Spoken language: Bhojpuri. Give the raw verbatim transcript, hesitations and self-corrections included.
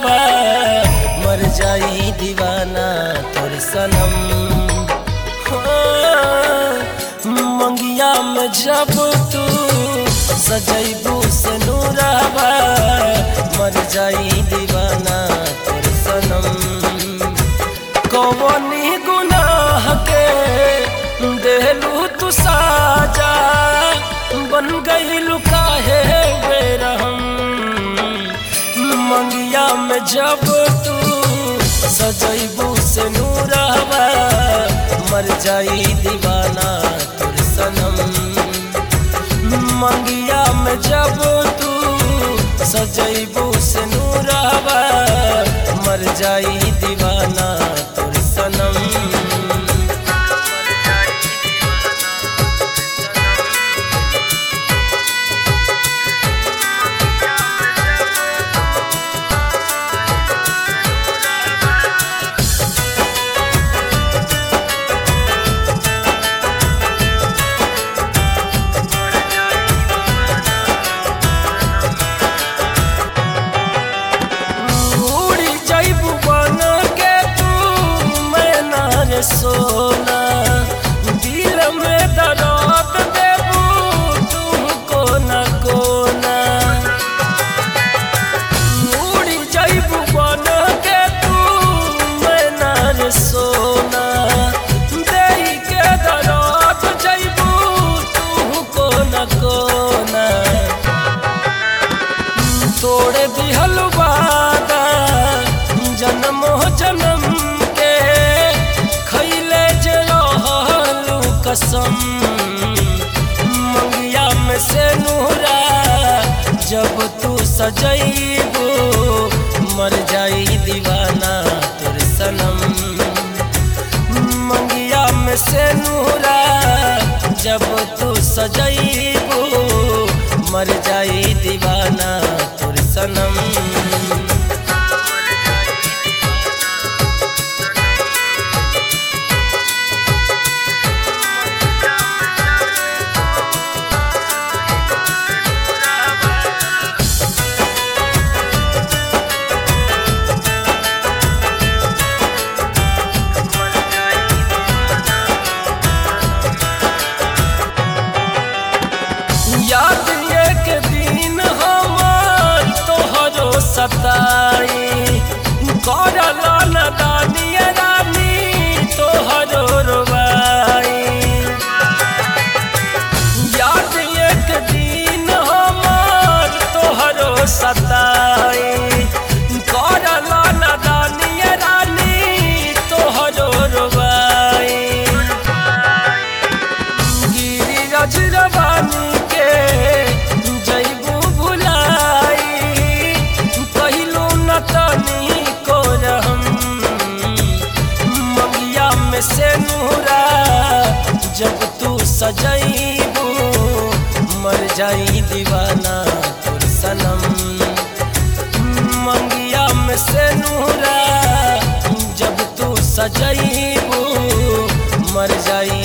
नूराबा मर जाई दीवाना तोर सनम। मंगिया में जब तू सजैबू से नूराबा मर जाई दीवाना तोर सनम। कौनी गुनाह के देलू तू साजा बन गईलू काहे बेरहम। मंगिया में जब तू सजैबू से नूराबा मर जाई दीवाना तोर सनम। मंगिया में जब तू सजैबू से नूराबा मर जाई दीवाना तोर सनम। सोना दिल में दर्द देबू तुमको न कोना। उड़ी जाइबू बन के तू मैना रे सोना देई के दर्द जाइबू तुमको न कोना। तोड़ दिहल वादा जन्म जन्म कसम। मंगिया में से नूरा जब तू सजैबू मर जाई दीवाना तोर सनम। मंगिया में से नूरा जब तू सजैबू मर जाई दीवाना तोर सनम। याद एक दिन हमार तोहरो सताई करला नदानी रानी तोहरो रोवाई। याद एक दिन हमार तोहरो सताई करला नदानी रानी तोहरो रोवाई। गिरिराज रवानी जैबू भुलाई कहलू न तनी को रहम। मंगिया में से नूरा जब तू सजैबू मर जाई दीवाना तोर सनम। मंगिया में से नूरा जब तू सजैबू मर जाई